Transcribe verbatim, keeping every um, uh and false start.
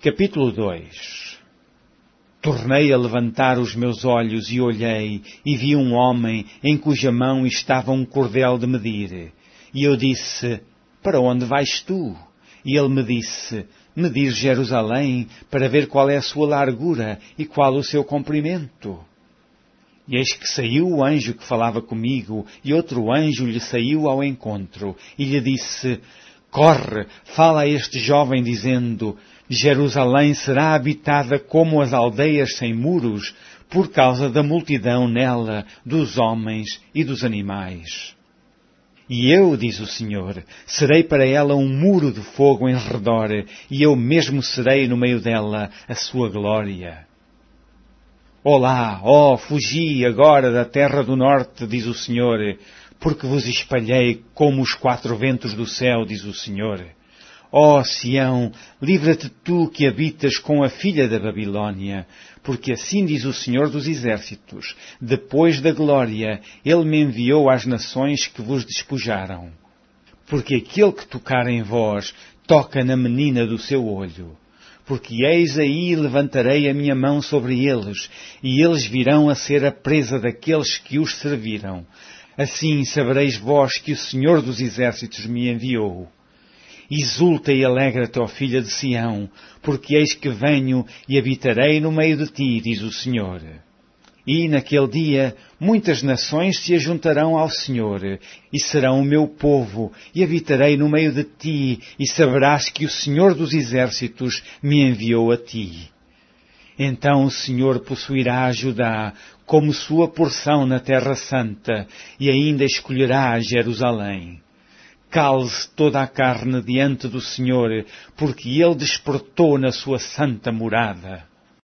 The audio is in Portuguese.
Capítulo dois. Tornei a levantar os meus olhos e olhei, e vi um homem em cuja mão estava um cordel de medir. E eu disse, para onde vais tu? E ele me disse, medir Jerusalém, para ver qual é a sua largura e qual o seu comprimento. E eis que saiu o anjo que falava comigo, e outro anjo lhe saiu ao encontro, e lhe disse, corre, fala a este jovem, dizendo, Jerusalém será habitada como as aldeias sem muros, por causa da multidão nela, dos homens e dos animais. E eu, diz o Senhor, serei para ela um muro de fogo em redor, e eu mesmo serei no meio dela a sua glória. Olá, ó, oh, fugi agora da terra do norte, diz o Senhor, porque vos espalhei como os quatro ventos do céu, diz o Senhor. Ó Sião, livra-te tu que habitas com a filha da Babilônia, porque assim diz o Senhor dos Exércitos, depois da glória, Ele me enviou às nações que vos despojaram. Porque aquele que tocar em vós, toca na menina do seu olho. Porque eis aí levantarei a minha mão sobre eles, e eles virão a ser a presa daqueles que os serviram. Assim sabereis vós que o Senhor dos Exércitos me enviou. Exulta e alegra-te, ó filha de Sião, porque eis que venho e habitarei no meio de ti, diz o Senhor. E naquele dia muitas nações se ajuntarão ao Senhor, e serão o meu povo, e habitarei no meio de ti, e saberás que o Senhor dos Exércitos me enviou a ti. Então o Senhor possuirá a Judá como sua porção na Terra Santa, e ainda escolherá Jerusalém. Cale-se toda a carne diante do Senhor, porque Ele despertou na sua santa morada.